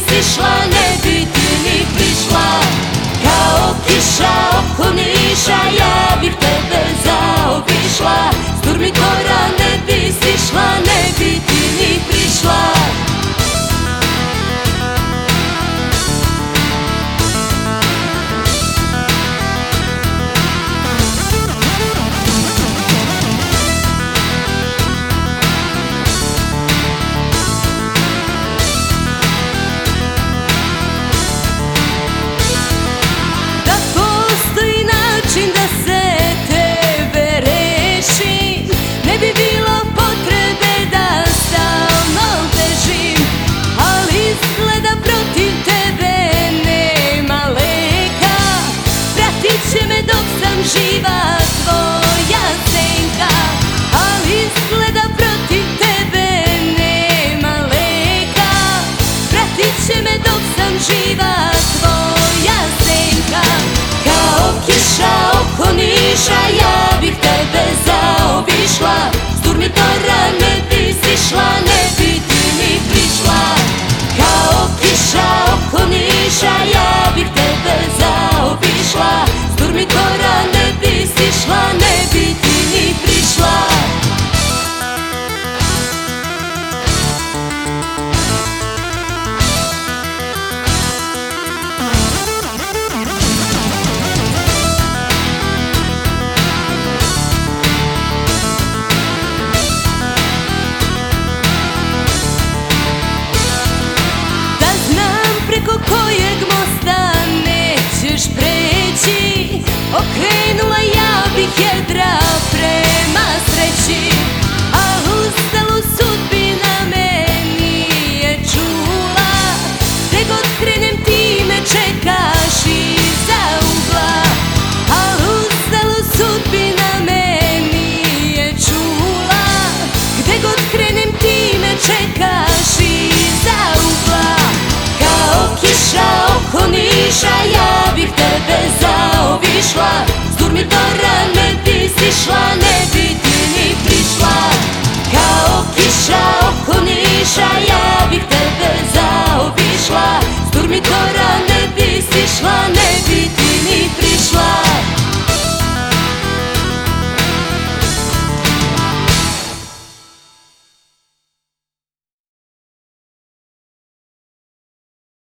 sišla, ne bi ti ni prišla. Kao kiša oko Niša, ja bih tebe zaobišla. S Durmitora ne bi sišla, ne bi ti ni prišla. Živa tvoja senka, ali izgleda protiv tebe nema leka. Pratit će me dok sam živa tvoja senka. Kao kiša oko Niša, ja bih tebe zaobišla. S Durmitora ne bi sišla, ne bi ti ni prišla. Kao kiša oko Niša, ja bih tebe zaobišla. S Durmitora ne bi sišla, ne bi ti ni prišla. Da znam preko kojeg mosta nećeš preći, okrenula ja bih jedra prema sreći. A ustalu sudbina me nije čula. Gde god krenem ti me čekaš iza ugla. A ustalu sudbina me nije čula. Gde god krenem ti me čekaš iza ugla. Kao kiša oko Niša, ja bih tebe zaobišla. S Durmitora